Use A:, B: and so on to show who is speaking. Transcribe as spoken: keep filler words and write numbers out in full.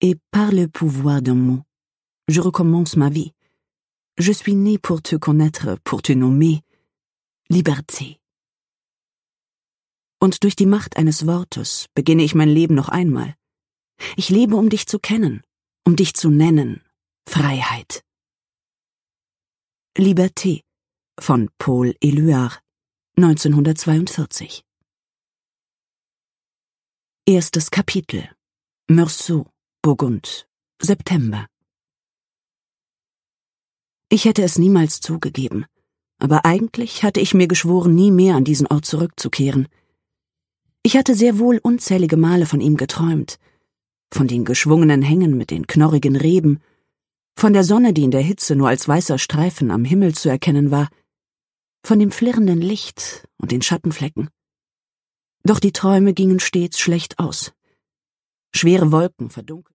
A: et par le pouvoir d'un mot, je recommence ma vie. Je suis né pour te connaître, pour te nommer Liberté. Und durch die Macht eines Wortes beginne ich mein Leben noch einmal. Ich lebe, um dich zu kennen, um dich zu nennen, Freiheit. Liberté von Paul Éluard, neunzehnhundertzweiundvierzig. Erstes Kapitel. Meursault, Burgund, September. Ich hätte es niemals zugegeben, aber eigentlich hatte ich mir geschworen, nie mehr an diesen Ort zurückzukehren. Ich hatte sehr wohl unzählige Male von ihm geträumt, von den geschwungenen Hängen mit den knorrigen Reben, von der Sonne, die in der Hitze nur als weißer Streifen am Himmel zu erkennen war, von dem flirrenden Licht und den Schattenflecken. Doch die Träume gingen stets schlecht aus. Schwere Wolken verdunkelten.